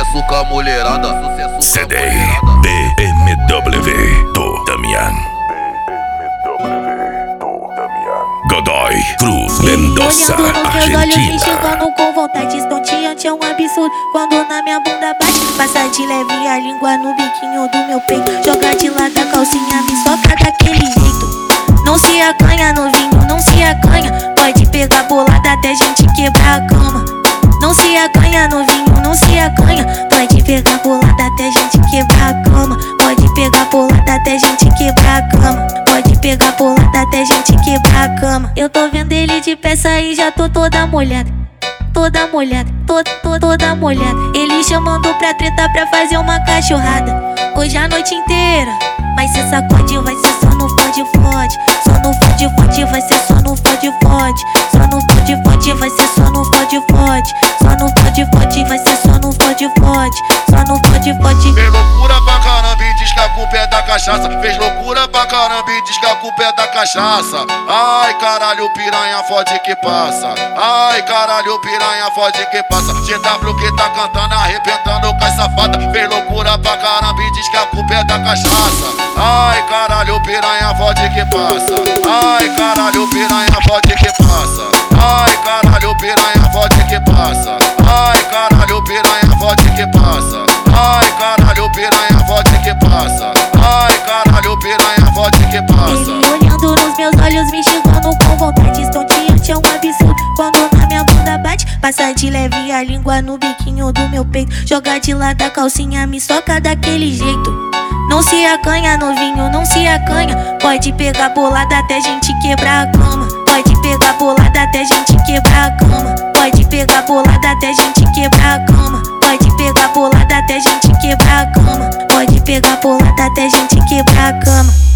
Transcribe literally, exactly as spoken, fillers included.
sucesso com a mulherada, sucesso com C a D mulherada. B M W do Damian Godoy Cruz Mendoza, Olhando nos meus olhos me Argentina. enxergando com vontade estonteante, é um absurdo quando na minha bunda bate. Passa de leve a língua no biquinho do meu peito, joga de lado a calcinha, me soca daquele jeito. Não se acanha novinho, não se acanha, pode pegar bolada até gente quebrar a cama. Não se acanha novinho, não se acanha, pode pegar bolada até gente quebrar a cama. Pode pegar bolada até gente quebrar a cama. Pode pegar bolada até gente quebrar a cama. Eu tô vendo ele de peça e já tô toda molhada, toda molhada, to, to, toda molhada. Ele chamando pra treta pra fazer uma cachorrada hoje a noite inteira. Mas se sacode vai ser só no fode fode, só no fode fode vai ser só no fode fode, só no fode fode vai ser só no fode fode, só no fode fode vai ser só no fode fode, só no fode fode. Fez loucura pra caramba e diz que a culpa é da cachaça. Fez loucura pra caramba e diz que a culpa é da cachaça. Ai caralho, piranha fode que passa. Ai caralho, piranha fode que passa. G W que tá cantando, arrebentando com as safadas. Fez loucura pra caramba e diz que a culpa é da cachaça. Ai caralho, piranha fode que passa. Ai caralho, piranha fode que passa. Ai caralho, piranha fode que passa. Ai caralho, piranha fode que passa. Ai caralho, piranha fode que passa. Ai caralho, piranha fode que passa. Ele olhando nos meus olhos me enxergando com vontade estonteante, é um absurdo quando na minha bunda bate. Passa de leve a língua no biquinho do meu peito, joga de lado a calcinha, me soca daquele jeito. Não se acanha novinho, não se acanha, pode pegar bolada até gente quebrar a cama. Pode pegar bolada até gente quebrar a cama. Pode pegar bolada até gente quebrar a cama. Pode pegar bolada até gente quebrar a cama. Pode pegar bolada até gente quebrar a cama.